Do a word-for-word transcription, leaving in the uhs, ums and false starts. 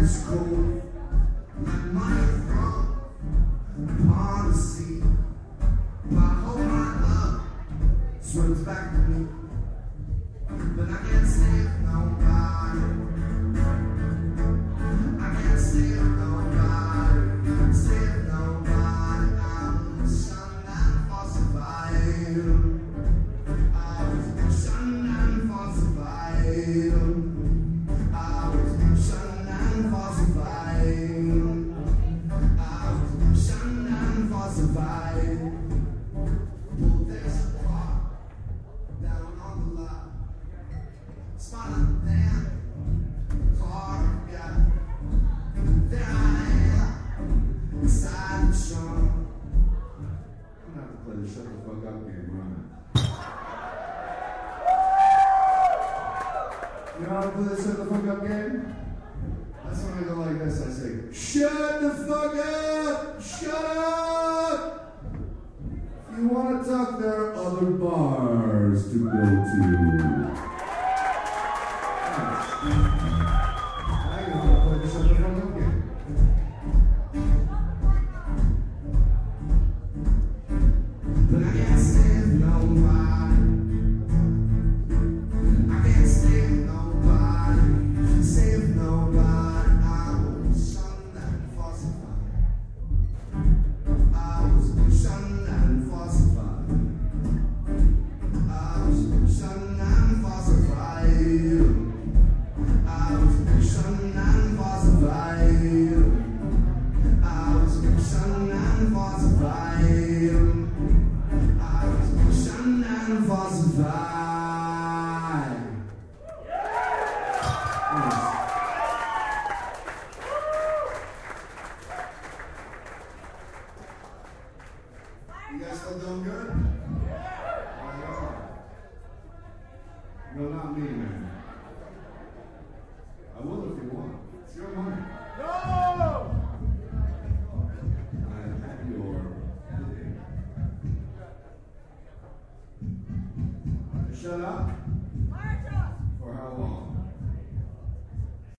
was cold. My money from upon the sea. I hope my love swims back to me, but I can't save nobody. I can't save nobody. Save nobody. I was shunned and falsified. I was shunned and falsified. I was shunned and falsified. I was shunned and falsified. Well, there's a car down on the lot. Spot a damn car, yeah. There I am, inside the trunk. I'm gonna have to play the shut the fuck up game, right? You know how to play the shut the fuck up game? That's when I go like this, I say, shut the fuck up! Shut up! If you want to talk, there are other bars to go to. I ain't gonna play the shut the fuck up game. But I can't stand nobody. I can't stand nobody. Save nobody. I was shunned and falsified. I was shunned and falsified. I was shunned and falsified. I was shunned and falsified. I was shunned and falsified. I was shunned and falsified. Yes. You guys still doing good? Right on. No, not me, man. I will if you want. It's your money. No! I have your bidding. Shut up.